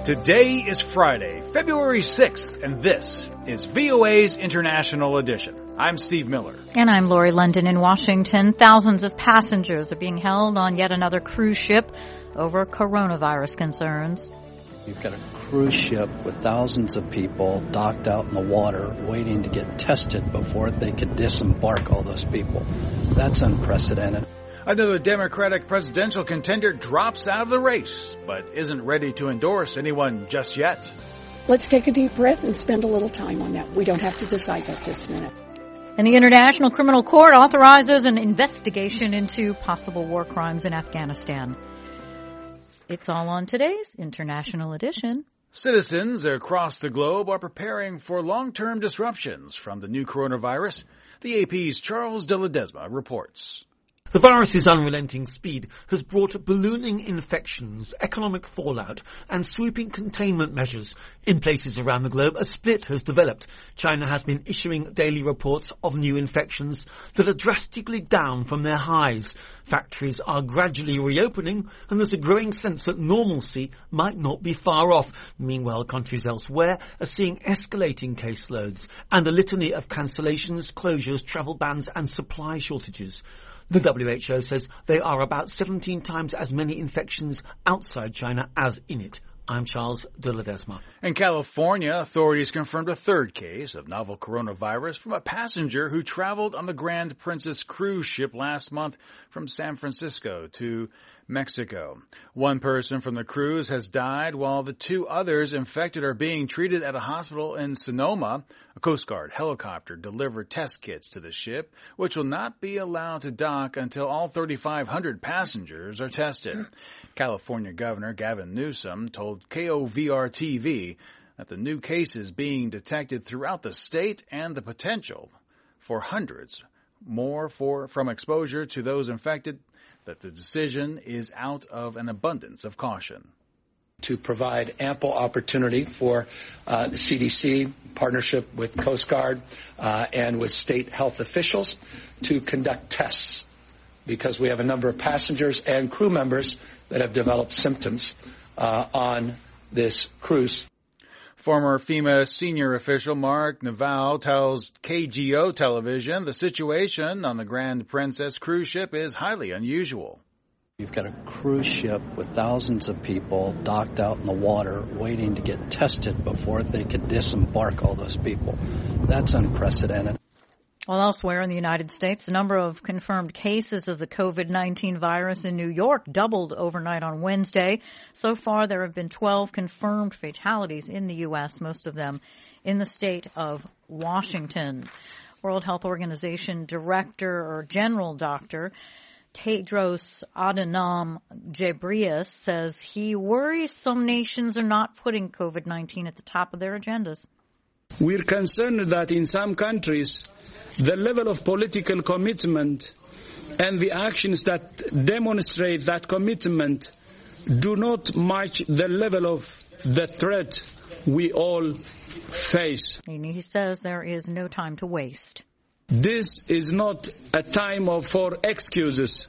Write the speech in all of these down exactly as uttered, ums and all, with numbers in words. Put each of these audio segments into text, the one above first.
Today is Friday, February sixth, and this is V O A's International Edition. I'm Steve Miller. And I'm Lori London in Washington. Thousands of passengers are being held on yet another cruise ship over coronavirus concerns. You've got a cruise ship with thousands of people docked out in the water waiting to get tested before they could disembark all those people. That's unprecedented. Another Democratic presidential contender drops out of the race, but isn't ready to endorse anyone just yet. Let's take a deep breath and spend a little time on that. We don't have to decide that this minute. And the International Criminal Court authorizes an investigation into possible war crimes in Afghanistan. It's all on today's International Edition. Citizens across the globe are preparing for long-term disruptions from the new coronavirus. The A P's Charles de Ledesma reports. The virus's unrelenting speed has brought ballooning infections, economic fallout, and sweeping containment measures. In places around the globe, a split has developed. China has been issuing daily reports of new infections that are drastically down from their highs. Factories are gradually reopening, and there's a growing sense that normalcy might not be far off. Meanwhile, countries elsewhere are seeing escalating caseloads and a litany of cancellations, closures, travel bans, and supply shortages. The W H O says there are about seventeen times as many infections outside China as in it. I'm Charles de Ledesma. In California, authorities confirmed a third case of novel coronavirus from a passenger who traveled on the Grand Princess cruise ship last month from San Francisco to Mexico. One person from the cruise has died, while the two others infected are being treated at a hospital in Sonoma. A Coast Guard helicopter delivered test kits to the ship, which will not be allowed to dock until all thirty-five hundred passengers are tested. California Governor Gavin Newsom told K O V R T V that the new cases being detected throughout the state and the potential for hundreds more for from exposure to those infected, that the decision is out of an abundance of caution. To provide ample opportunity for uh, the C D C, partnership with Coast Guard uh, and with state health officials to conduct tests, because we have a number of passengers and crew members that have developed symptoms uh, on this cruise. Former FEMA senior official Mark Navarro tells K G O television the situation on the Grand Princess cruise ship is highly unusual. You've got a cruise ship with thousands of people docked out in the water waiting to get tested before they could disembark all those people. That's unprecedented. Well, elsewhere in the United States, the number of confirmed cases of the COVID nineteen virus in New York doubled overnight on Wednesday. So far, there have been twelve confirmed fatalities in the U S, most of them in the state of Washington. World Health Organization Director or General Doctor Tedros Adhanom Ghebreyesus says he worries some nations are not putting COVID nineteen at the top of their agendas. We're concerned that in some countries, the level of political commitment and the actions that demonstrate that commitment do not match the level of the threat we all face. And he says there is no time to waste. This is not a time of, for excuses.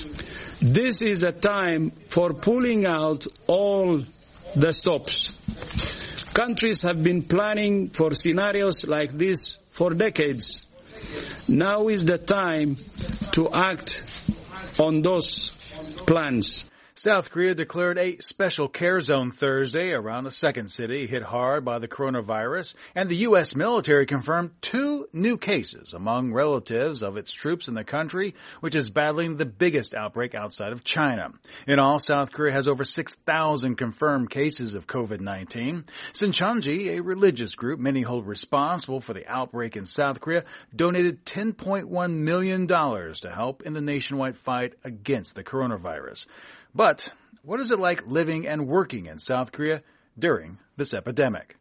This is a time for pulling out all the stops. Countries have been planning for scenarios like this for decades. Now is the time to act on those plans. South Korea declared a special care zone Thursday around a second city hit hard by the coronavirus, and the U S military confirmed two new cases among relatives of its troops in the country, which is battling the biggest outbreak outside of China. In all, South Korea has over six thousand confirmed cases of COVID nineteen. Sincheonji, a religious group many hold responsible for the outbreak in South Korea, donated ten point one million dollars to help in the nationwide fight against the coronavirus. But what is it like living and working in South Korea during this epidemic?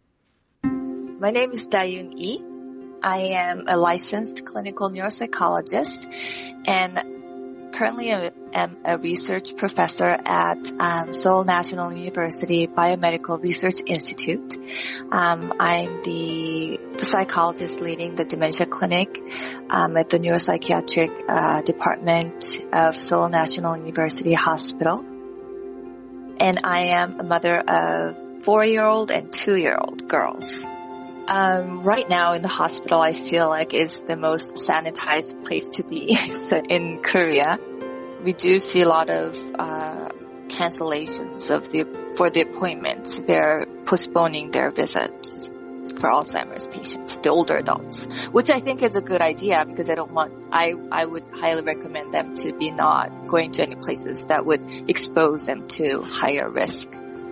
My name is Daeyoon Lee. I am a licensed clinical neuropsychologist and currently am a research professor at um, Seoul National University Biomedical Research Institute. Um, I'm the, the psychologist leading the dementia clinic um, at the neuropsychiatric uh, department of Seoul National University Hospital. And I am a mother of four-year-old and two-year-old girls. Um, right now in the hospital, I feel like is the most sanitized place to be in Korea. We do see a lot of uh, cancellations of the for the appointments. They're postponing their visits for Alzheimer's patients, the older adults, which I think is a good idea because I don't want. I I would highly recommend them to be not going to any places that would expose them to higher risk.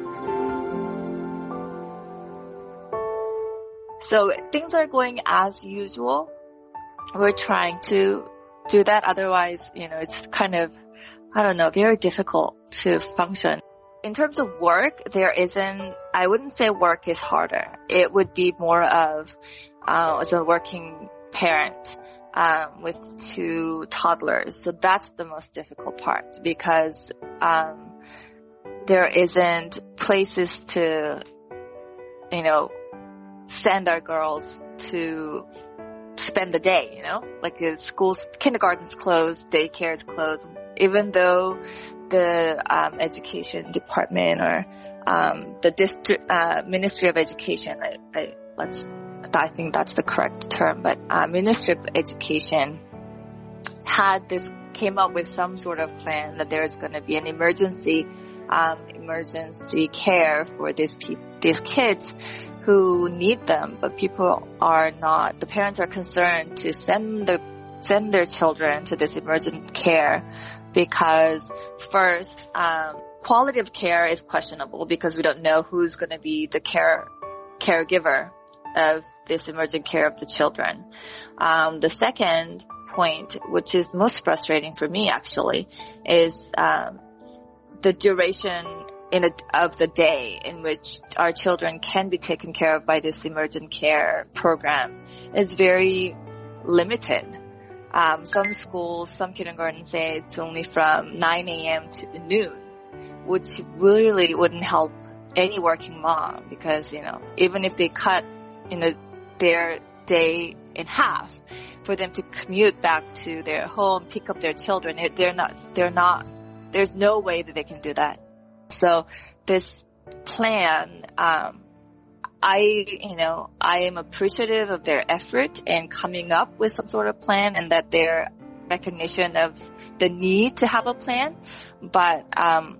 So things are going as usual. We're trying to do that. Otherwise, you know, it's kind of, I don't know, very difficult to function. In terms of work, there isn't, I wouldn't say work is harder. It would be more of, uh, as a working parent, um, with two toddlers. So that's the most difficult part because, um, there isn't places to, you know, send our girls to spend the day, you know, like the schools, kindergarten's closed, daycare is closed, even though the um, education department or um, the district uh, Ministry of Education, I, I let's, I think that's the correct term, but uh, Ministry of Education had this came up with some sort of plan that there is going to be an emergency um, emergency care for these people, these kids who need them, but people are not, the parents are concerned to send the, send their children to this emergent care because first, um, quality of care is questionable because we don't know who's going to be the care, caregiver of this emergent care of the children. Um, the second point, which is most frustrating for me actually, is, um, the duration in a, of the day in which our children can be taken care of by this emergent care program is very limited. Um, some schools, some kindergartens say it's only from nine a.m. to noon, which really wouldn't help any working mom because, you know, even if they cut, you know, their day in half for them to commute back to their home, pick up their children, they're not, they're not, there's no way that they can do that. So this plan, um, I, you know, I am appreciative of their effort in coming up with some sort of plan and that their recognition of the need to have a plan, but um,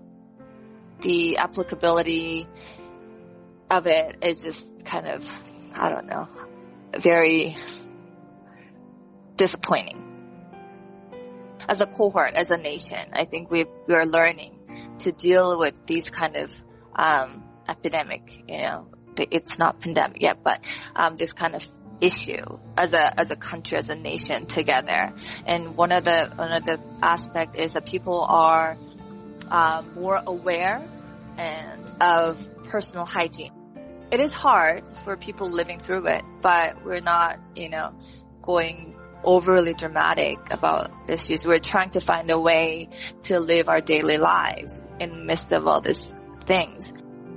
the applicability of it is just kind of, I don't know, very disappointing. As a cohort, as a nation, I think we we are learning to deal with these kind of um, epidemic, you know, it's not pandemic yet, but um, this kind of issue as a as a country, as a nation together. And one of the one of the aspect is that people are um, more aware and of personal hygiene. It is hard for people living through it, but we're not, you know, going overly dramatic about issues. We're trying to find a way to live our daily lives in the midst of all these things.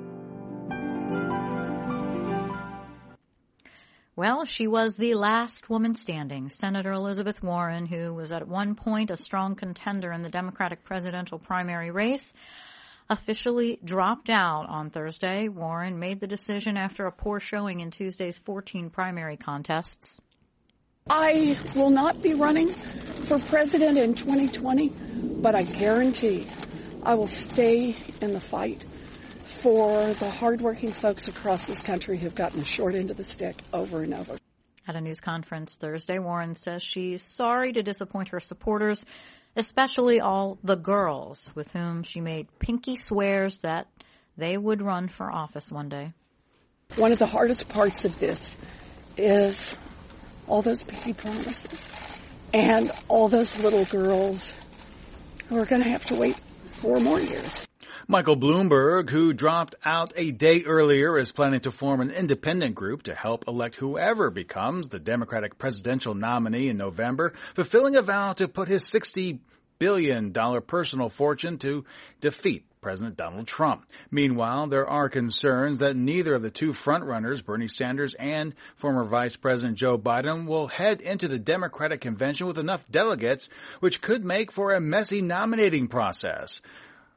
Well, she was the last woman standing. Senator Elizabeth Warren, who was at one point a strong contender in the Democratic presidential primary race, officially dropped out on Thursday. Warren made the decision after a poor showing in Tuesday's fourteen primary contests. I will not be running for president in twenty twenty, but I guarantee I will stay in the fight for the hardworking folks across this country who've gotten the short end of the stick over and over. At a news conference Thursday, Warren says she's sorry to disappoint her supporters, especially all the girls with whom she made pinky swears that they would run for office one day. One of the hardest parts of this is all those pinky promises and all those little girls who are going to have to wait four more years. Michael Bloomberg, who dropped out a day earlier, is planning to form an independent group to help elect whoever becomes the Democratic presidential nominee in November, fulfilling a vow to put his sixty billion dollars personal fortune to defeat President Donald Trump. Meanwhile, there are concerns that neither of the two frontrunners, Bernie Sanders and former Vice President Joe Biden, will head into the Democratic convention with enough delegates, which could make for a messy nominating process.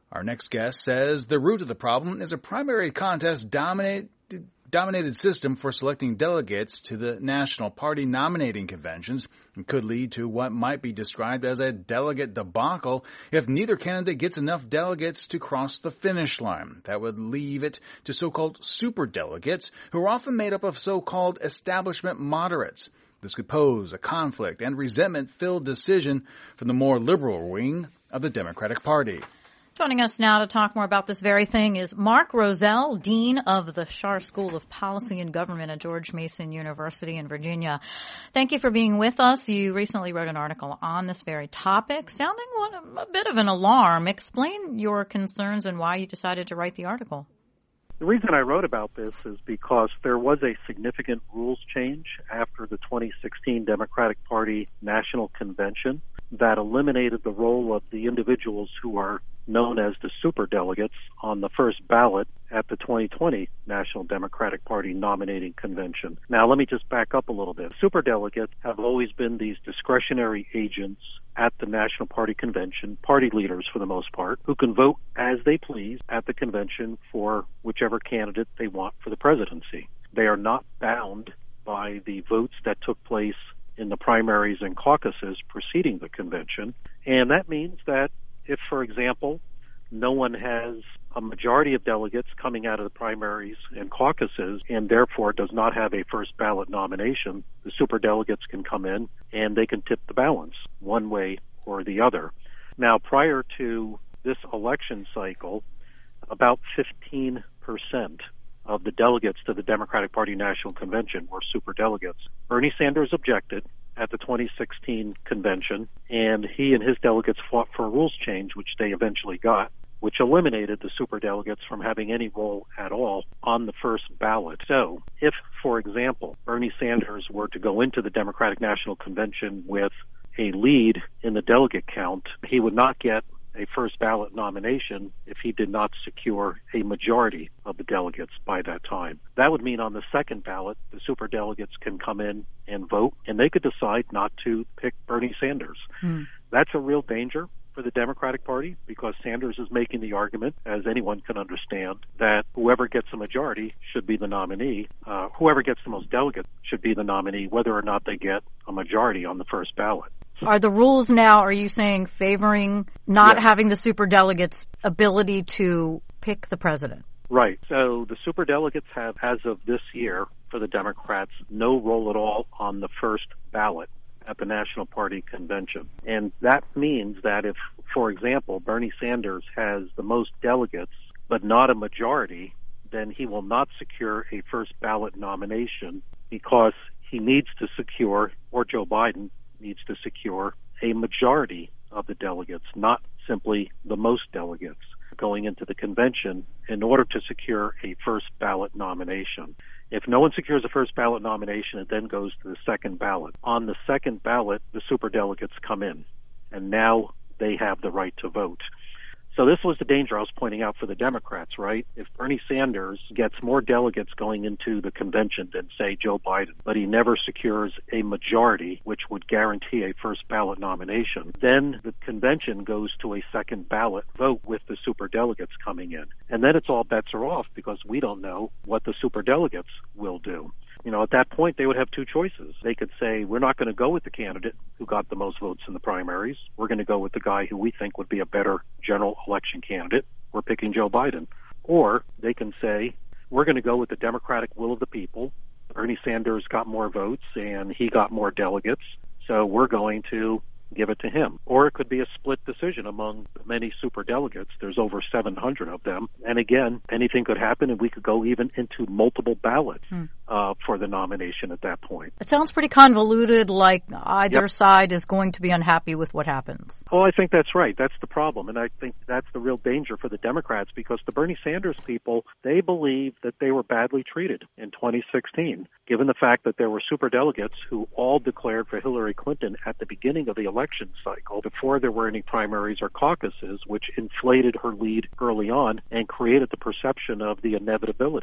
Our next guest says the root of the problem is a primary contest dominated dominated system for selecting delegates to the national party nominating conventions and could lead to what might be described as a delegate debacle if neither candidate gets enough delegates to cross the finish line. That would leave it to so-called superdelegates, who are often made up of so-called establishment moderates. This could pose a conflict and resentment-filled decision for the more liberal wing of the Democratic Party. Joining us now to talk more about this very thing is Mark Rozell, Dean of the Schar School of Policy and Government at George Mason University in Virginia. Thank you for being with us. You recently wrote an article on this very topic, sounding a bit of an alarm. Explain your concerns and why you decided to write the article. The reason I wrote about this is because there was a significant rules change after the twenty sixteen Democratic Party National Convention that eliminated the role of the individuals who are known as the superdelegates on the first ballot at the twenty twenty National Democratic Party Nominating Convention. Now, let me just back up a little bit. Superdelegates have always been these discretionary agents at the National Party Convention, party leaders for the most part, who can vote as they please at the convention for whichever candidate they want for the presidency. They are not bound by the votes that took place in the primaries and caucuses preceding the convention. And that means that if, for example, no one has a majority of delegates coming out of the primaries and caucuses and therefore does not have a first ballot nomination, the superdelegates can come in and they can tip the balance one way or the other. Now, prior to this election cycle, about fifteen percent of the delegates to the Democratic Party National Convention were superdelegates. Bernie Sanders objected at the twenty sixteen convention, and he and his delegates fought for a rules change, which they eventually got, which eliminated the superdelegates from having any role at all on the first ballot. So if, for example, Bernie Sanders were to go into the Democratic National Convention with a lead in the delegate count, he would not get a first ballot nomination if he did not secure a majority of the delegates by that time. That would mean on the second ballot, the superdelegates can come in and vote, and they could decide not to pick Bernie Sanders. Hmm. That's a real danger for the Democratic Party, because Sanders is making the argument, as anyone can understand, that whoever gets a majority should be the nominee. Uh, whoever gets the most delegates should be the nominee, whether or not they get a majority on the first ballot. Are the rules now, are you saying, favoring not yes. having the superdelegates' ability to pick the president? Right. So the superdelegates have, as of this year, for the Democrats, no role at all on the first ballot at the National Party Convention. And that means that if, for example, Bernie Sanders has the most delegates but not a majority, then he will not secure a first ballot nomination, because he needs to secure, or Joe Biden needs to secure, a majority of the delegates, not simply the most delegates going into the convention, in order to secure a first ballot nomination. If no one secures a first ballot nomination, it then goes to the second ballot. On the second ballot, the superdelegates come in, and now they have the right to vote. So this was the danger I was pointing out for the Democrats, right? If Bernie Sanders gets more delegates going into the convention than, say, Joe Biden, but he never secures a majority, which would guarantee a first ballot nomination, then the convention goes to a second ballot vote with the superdelegates coming in. And then it's all bets are off, because we don't know what the superdelegates will do. You know, at that point, they would have two choices. They could say, we're not going to go with the candidate who got the most votes in the primaries. We're going to go with the guy who we think would be a better general election candidate. We're picking Joe Biden. Or they can say, we're going to go with the Democratic will of the people. Bernie Sanders got more votes and he got more delegates, so we're going to give it to him. Or it could be a split decision among many superdelegates. There's over seven hundred of them. And again, anything could happen, and we could go even into multiple ballots hmm. uh, for the nomination at that point. It sounds pretty convoluted, like either yep. side is going to be unhappy with what happens. Well, I think that's right. That's the problem. And I think that's the real danger for the Democrats, because the Bernie Sanders people, they believe that they were badly treated in twenty sixteen, given the fact that there were superdelegates who all declared for Hillary Clinton at the beginning of the election cycle, before there were any primaries or caucuses, which inflated her lead early on and created the perception of the inevitability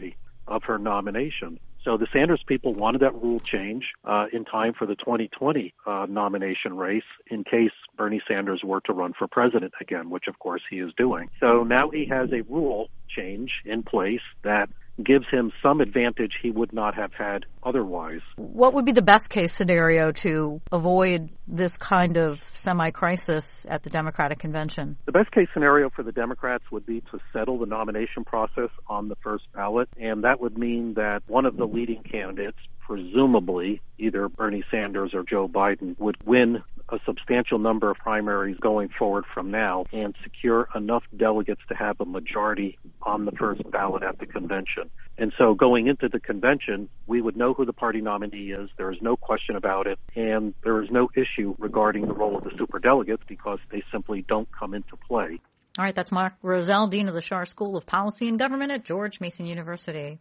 of her nomination. So the Sanders people wanted that rule change uh, in time for the twenty twenty uh, nomination race in case Bernie Sanders were to run for president again, which of course he is doing. So now he has a rule change in place that gives him some advantage he would not have had otherwise. What would be the best case scenario to avoid this kind of semi-crisis at the Democratic convention? The best case scenario for the Democrats would be to settle the nomination process on the first ballot, and that would mean that one of the leading candidates, presumably either Bernie Sanders or Joe Biden, would win a substantial number of primaries going forward from now and secure enough delegates to have a majority on the first ballot at the convention. And so going into the convention, we would know who the party nominee is. There is no question about it. And there is no issue regarding the role of the superdelegates because they simply don't come into play. All right, that's Mark Roselle, Dean of the Schar School of Policy and Government at George Mason University.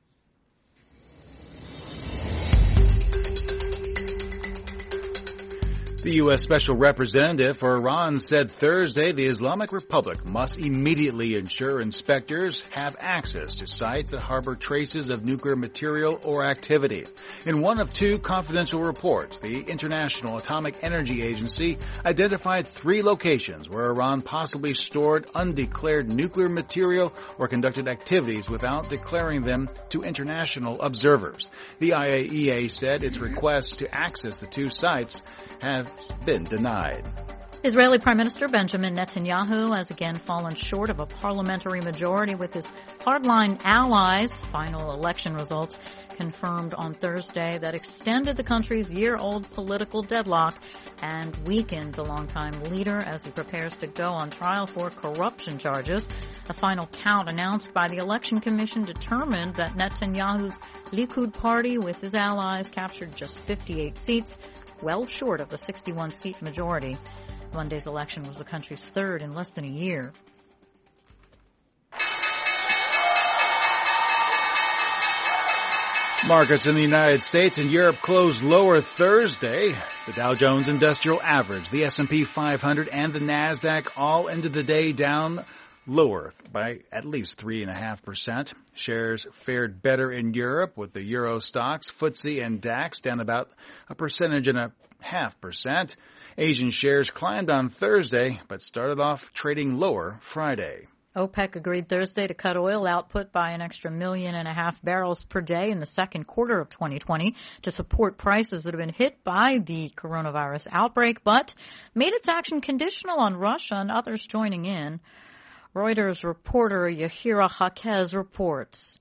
The U S Special Representative for Iran said Thursday the Islamic Republic must immediately ensure inspectors have access to sites that harbor traces of nuclear material or activity. In one of two confidential reports, the International Atomic Energy Agency identified three locations where Iran possibly stored undeclared nuclear material or conducted activities without declaring them to international observers. The I A E A said its requests to access the two sites have been denied. Israeli Prime Minister Benjamin Netanyahu has again fallen short of a parliamentary majority with his hardline allies. Final election results confirmed on Thursday that extended the country's year-old political deadlock and weakened the longtime leader as he prepares to go on trial for corruption charges. The final count announced by the Election Commission determined that Netanyahu's Likud party with his allies captured just fifty-eight seats, well short of the sixty-one seat majority. Monday's election was the country's third in less than a year. Markets in the United States and Europe closed lower Thursday. The Dow Jones Industrial Average, the S and P five hundred, and the NASDAQ all ended the day down lower by at least three point five percent. Shares fared better in Europe with the Euro stocks, F T S E and DAX down about a percentage and a half percent. Asian shares climbed on Thursday, but started off trading lower Friday. OPEC agreed Thursday to cut oil output by an extra million and a half barrels per day in the second quarter of twenty twenty to support prices that have been hit by the coronavirus outbreak, but made its action conditional on Russia and others joining in. Reuters reporter Yahira Hakez reports.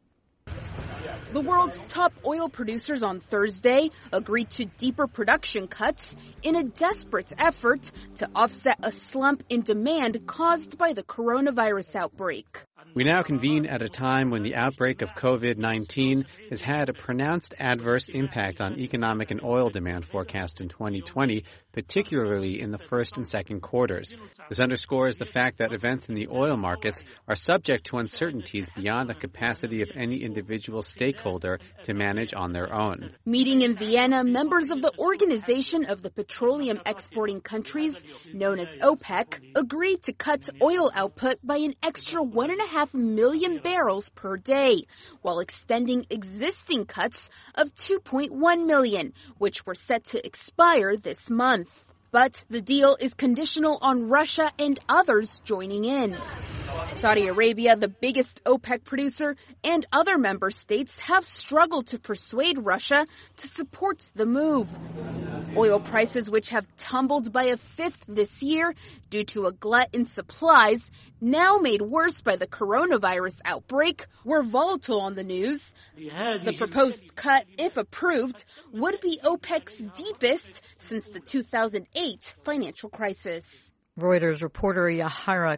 The world's top oil producers on Thursday agreed to deeper production cuts in a desperate effort to offset a slump in demand caused by the coronavirus outbreak. We now convene at a time when the outbreak of COVID nineteen has had a pronounced adverse impact on economic and oil demand forecast in twenty twenty, particularly in the first and second quarters. This underscores the fact that events in the oil markets are subject to uncertainties beyond the capacity of any individual stakeholder to manage on their own. Meeting in Vienna, members of the Organization of the Petroleum Exporting Countries, known as OPEC, agreed to cut oil output by an extra one and a half million barrels per day, while extending existing cuts of two point one million, which were set to expire this month. But the deal is conditional on Russia and others joining in. Saudi Arabia, the biggest OPEC producer, and other member states have struggled to persuade Russia to support the move. Oil prices, which have tumbled by a fifth this year due to a glut in supplies, now made worse by the coronavirus outbreak, were volatile on the news. The proposed cut, if approved, would be OPEC's deepest since the two thousand eight financial crisis. Reuters reporter Yahira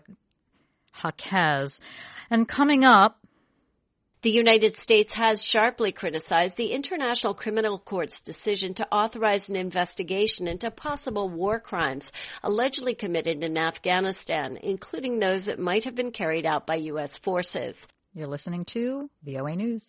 Hakez. And coming up, the United States has sharply criticized the International Criminal Court's decision to authorize an investigation into possible war crimes allegedly committed in Afghanistan, including those that might have been carried out by U S forces. You're listening to V O A News.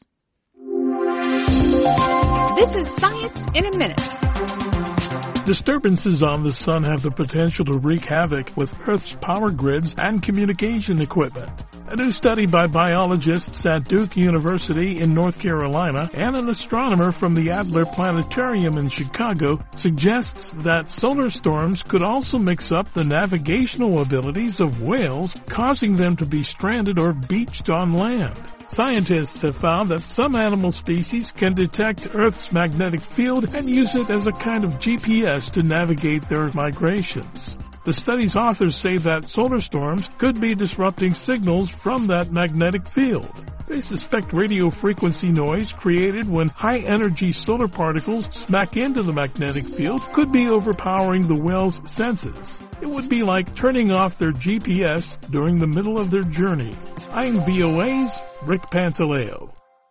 This is Science in a Minute. Disturbances on the sun have the potential to wreak havoc with Earth's power grids and communication equipment. A new study by biologists at Duke University in North Carolina and an astronomer from the Adler Planetarium in Chicago suggests that solar storms could also mix up the navigational abilities of whales, causing them to be stranded or beached on land. Scientists have found that some animal species can detect Earth's magnetic field and use it as a kind of G P S to navigate their migrations. The study's authors say that solar storms could be disrupting signals from that magnetic field. They suspect radio frequency noise created when high-energy solar particles smack into the magnetic field could be overpowering the whale's senses. It would be like turning off their G P S during the middle of their journey. I'm V O A's Rick Pantaleo.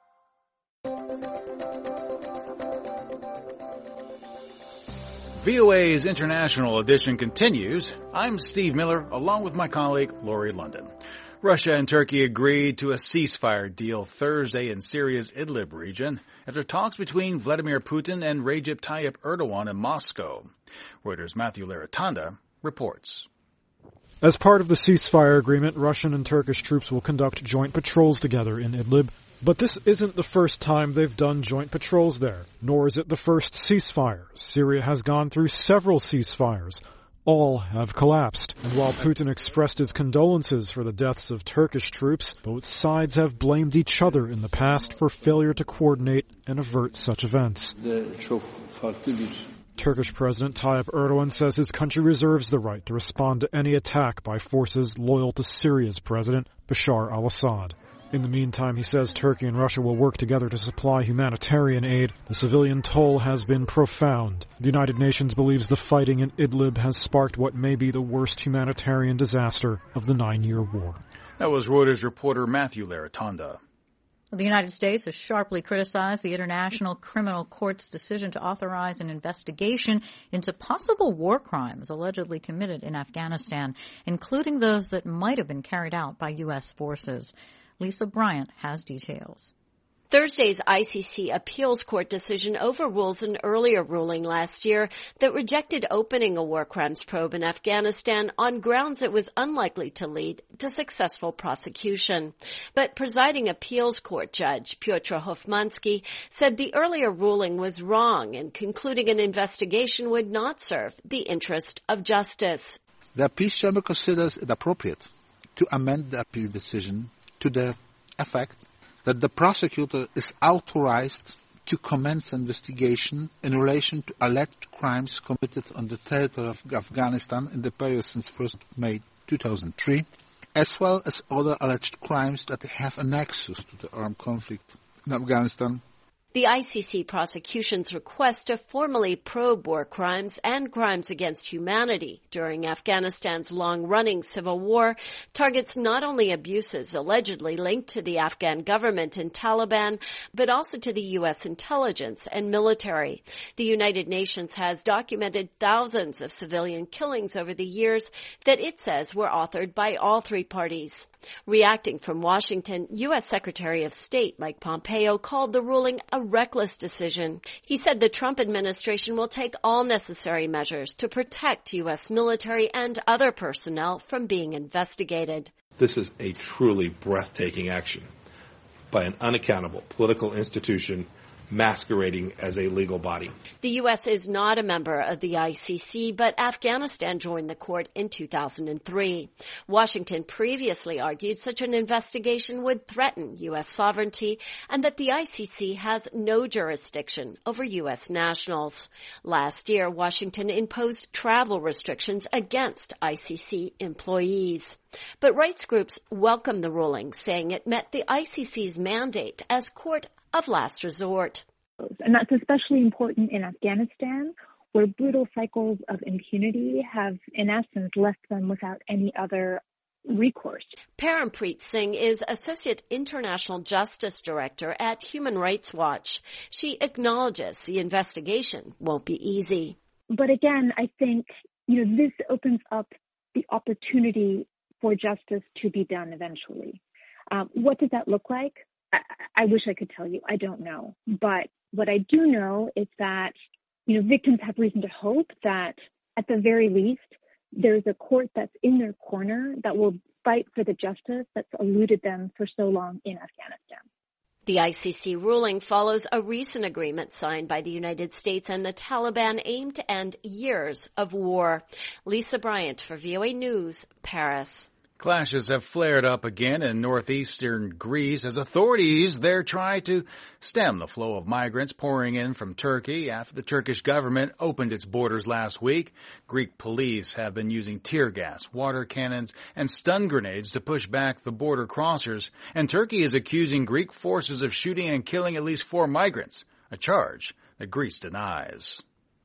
V O A's International Edition continues. I'm Steve Miller, along with my colleague Lori London. Russia and Turkey agreed to a ceasefire deal Thursday in Syria's Idlib region after talks between Vladimir Putin and Recep Tayyip Erdogan in Moscow. Reuters' Matthew Laratanda reports. As part of the ceasefire agreement, Russian and Turkish troops will conduct joint patrols together in Idlib. But this isn't the first time they've done joint patrols there, nor is it the first ceasefire. Syria has gone through several ceasefires. All have collapsed. And while Putin expressed his condolences for the deaths of Turkish troops, both sides have blamed each other in the past for failure to coordinate and avert such events. Turkish President Tayyip Erdogan says his country reserves the right to respond to any attack by forces loyal to Syria's president, Bashar al-Assad. In the meantime, he says Turkey and Russia will work together to supply humanitarian aid. The civilian toll has been profound. The United Nations believes the fighting in Idlib has sparked what may be the worst humanitarian disaster of the nine-year war. That was Reuters reporter Matthew Laratanda. The United States has sharply criticized the International Criminal Court's decision to authorize an investigation into possible war crimes allegedly committed in Afghanistan, including those that might have been carried out by U S forces. Lisa Bryant has details. Thursday's I C C Appeals Court decision overrules an earlier ruling last year that rejected opening a war crimes probe in Afghanistan on grounds it was unlikely to lead to successful prosecution. But presiding appeals court judge Piotr Hofmansky said the earlier ruling was wrong and concluding an investigation would not serve the interest of justice. The appeals chamber considers it appropriate to amend the appeal decision to the effect that the prosecutor is authorized to commence investigation in relation to alleged crimes committed on the territory of Afghanistan in the period since first of May two thousand three, as well as other alleged crimes that have a nexus to the armed conflict in Afghanistan. The I C C prosecution's request to formally probe war crimes and crimes against humanity during Afghanistan's long-running civil war targets not only abuses allegedly linked to the Afghan government and Taliban, but also to the U S intelligence and military. The United Nations has documented thousands of civilian killings over the years that it says were authored by all three parties. Reacting from Washington, U S Secretary of State Mike Pompeo called the ruling a reckless decision. He said the Trump administration will take all necessary measures to protect U S military and other personnel from being investigated. This is a truly breathtaking action by an unaccountable political institution masquerading as a legal body. The U S is not a member of the I C C, but Afghanistan joined the court in two thousand three. Washington previously argued such an investigation would threaten U S sovereignty and that the I C C has no jurisdiction over U S nationals. Last year, Washington imposed travel restrictions against I C C employees. But rights groups welcomed the ruling, saying it met the I C C's mandate as court of last resort. And that's especially important in Afghanistan, where brutal cycles of impunity have, in essence, left them without any other recourse. Parampreet Singh is Associate International Justice Director at Human Rights Watch. She acknowledges the investigation won't be easy. But again, I think, you know, this opens up the opportunity for justice to be done eventually. Um, what does that look like? I wish I could tell you. I don't know. But what I do know is that, you know, victims have reason to hope that at the very least, there's a court that's in their corner that will fight for the justice that's eluded them for so long in Afghanistan. The I C C ruling follows a recent agreement signed by the United States and the Taliban aimed to end years of war. Lisa Bryant for V O A News, Paris. Clashes have flared up again in northeastern Greece as authorities there try to stem the flow of migrants pouring in from Turkey after the Turkish government opened its borders last week. Greek police have been using tear gas, water cannons, and stun grenades to push back the border crossers, and Turkey is accusing Greek forces of shooting and killing at least four migrants, a charge that Greece denies.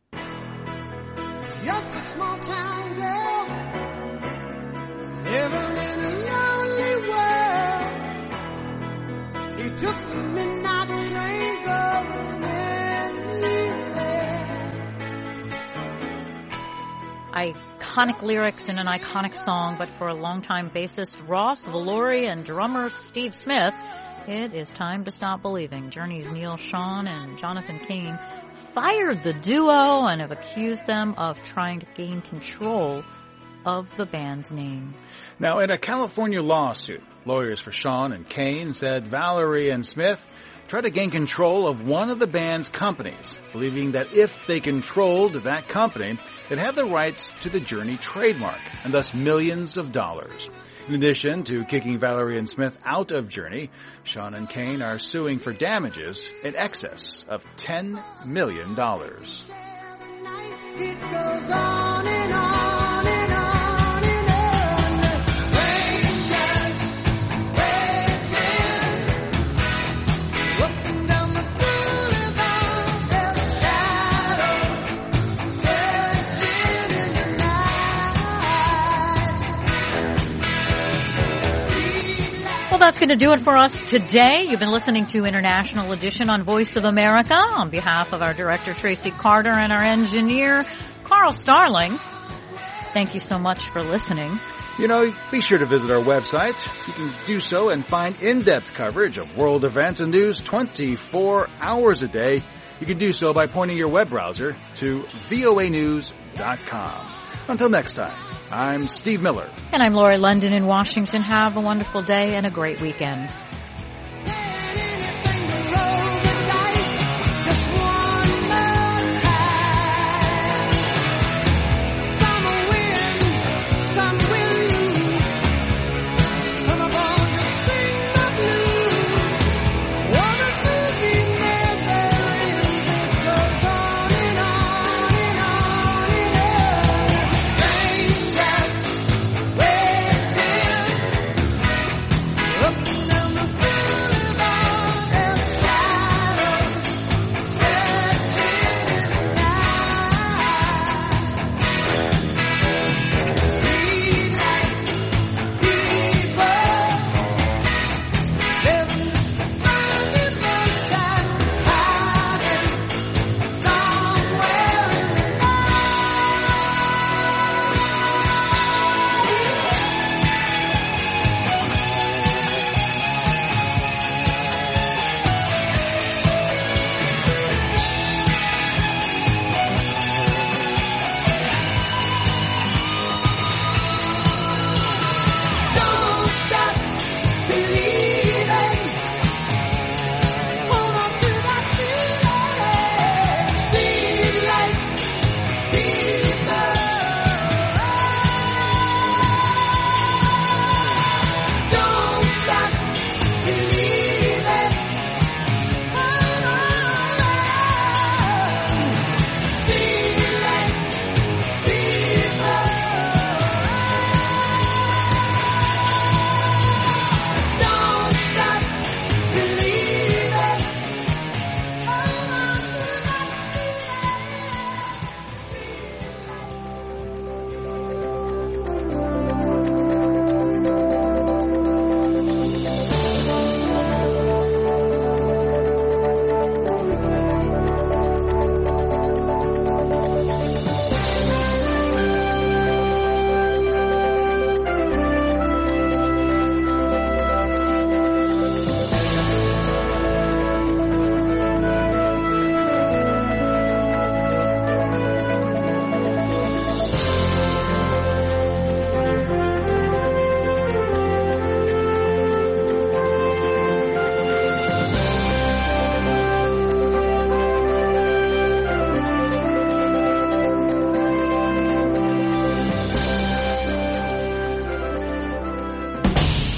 Just a small town girl, living in a lonely world. She took the midnight train going anywhere. Iconic lyrics in an iconic song, but for a longtime bassist Ross Valori and drummer Steve Smith, it is time to stop believing. Journey's Neil Schon and Jonathan Cain fired the duo and have accused them of trying to gain control of the band's name. Now, in a California lawsuit, lawyers for Schon and Cain said Valori and Smith tried to gain control of one of the band's companies, believing that if they controlled that company, they'd have the rights to the Journey trademark, and thus millions of dollars. In addition to kicking Valori and Smith out of Journey, Schon and Cain are suing for damages in excess of ten million dollars. It goes on and on and on. Well, that's going to do it for us today. You've been listening to International Edition on Voice of America. On behalf of our director, Tracy Carter, and our engineer, Carl Starling, thank you so much for listening. You know, be sure to visit our website. You can do so and find in-depth coverage of world events and news twenty-four hours a day. You can do so by pointing your web browser to V O A news dot com. Until next time, I'm Steve Miller. And I'm Lori London in Washington. Have a wonderful day and a great weekend.